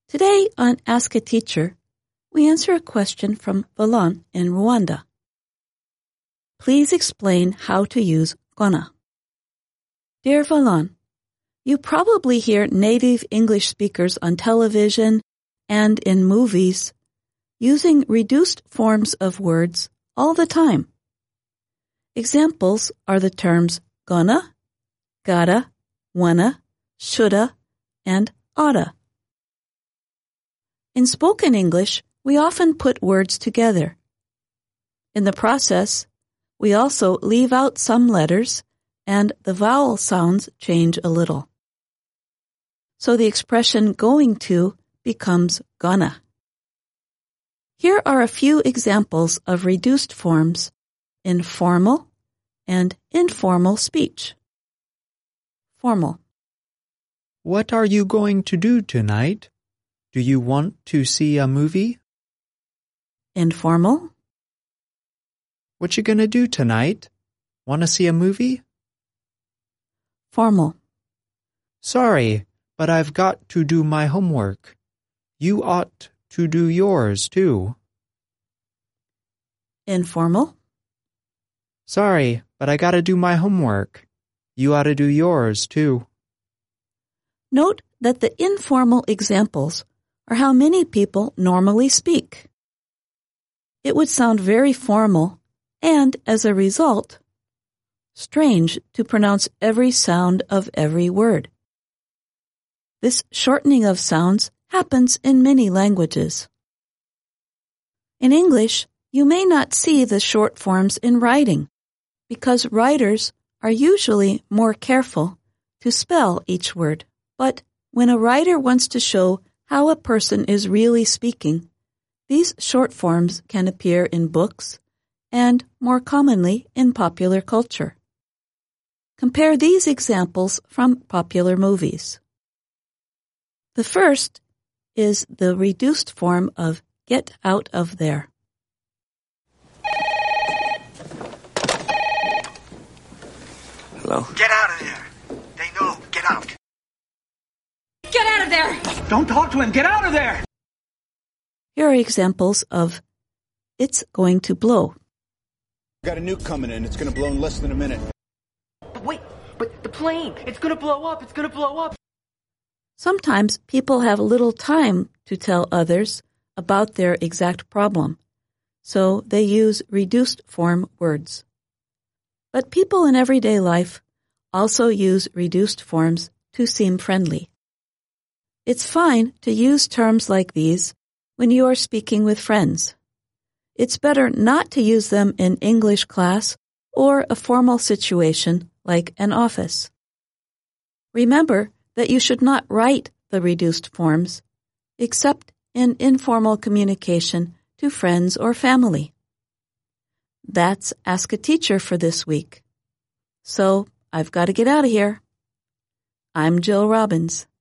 Today on Ask a Teacher, we answer a question from Valon in Rwanda. Please explain how to use gonna. Dear Valon, you probably hear native English speakers on television and in movies using reduced forms of words all the time. Examples are the terms gonna, gotta, wanna, shoulda, and oughta. In spoken English, we often put words together. In the process, we also leave out some letters and the vowel sounds change a little. So the expression going to becomes gonna. Here are a few examples of reduced forms in formal and informal speech. Formal. What are you going to do tonight? Do you want to see a movie? Informal. What you gonna do tonight? Want to see a movie? Formal. Sorry, but I've got to do my homework. You ought to do yours, too. Informal. Sorry, but I gotta do my homework. You ought to do yours, too. Note that the informal examples are how many people normally speak. It would sound very formal and, as a result, strange to pronounce every sound of every word. This shortening of sounds happens in many languages. In English, you may not see the short forms in writing because writers are usually more careful to spell each word. But when a writer wants to show how a person is really speaking, these short forms can appear in books and, more commonly, in popular culture. Compare these examples from popular movies. The first is the reduced form of get out of there. Hello? Get out of there! They know! Get out! Get out of there! Don't talk to him! Get out of there! Here are examples of it's going to blow. Got a nuke coming in. It's going to blow in less than a minute. Wait, but the plane! It's gonna blow up! It's gonna blow up! Sometimes people have little time to tell others about their exact problem, so they use reduced form words. But people in everyday life also use reduced forms to seem friendly. It's fine to use terms like these when you are speaking with friends. It's better not to use them in English class or a formal situation like an office. Remember that you should not write the reduced forms, except in informal communication to friends or family. That's Ask a Teacher for this week. So I've got to get out of here. I'm Jill Robbins.